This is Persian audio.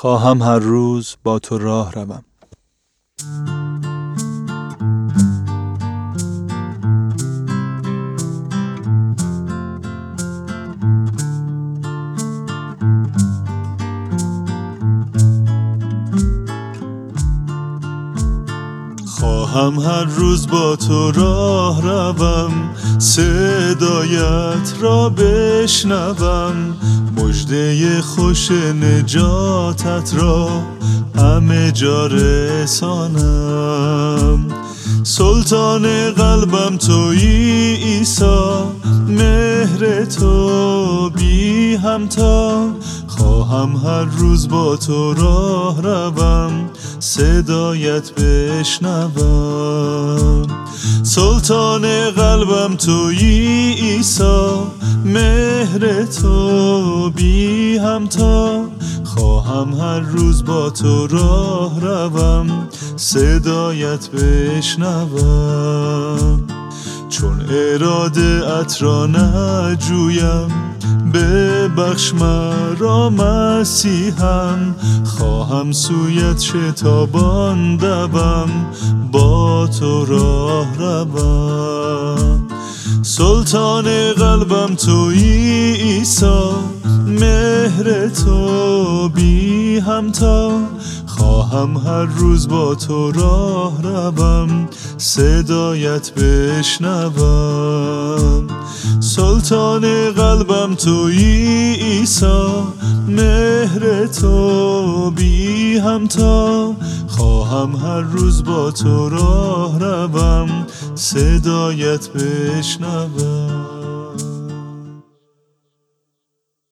خواهم هر روز با تو راه روم. خواهم هر روز با تو راه روم، صدایت را بشنوم، مژده خوش نجاتت را همه جا رسانم. سلطان قلبم تویی عیسی، مهر تو بی همتا. خواهم هر روز با تو راه روم، صدایت بشنوم. سلطان قلبم تویی عیسی، مهر تو بی همتا. خواهم هر روز با تو راه روم، صدایت بشنوم. چون اراده ات را نجویم، ببخش مرا مسیحم. خواهم سویت شتابان دوم، با تو راه روم. سلطان قلبم تویی عیسی، مهر تو بی همتا. خواهم هر روز با تو راه روم، صدایت بشنوم. سلطان قلبم تویی عیسی، مهر تو بی همتا. خواهم هر روز با تو راه روم، صدایت بشنوم.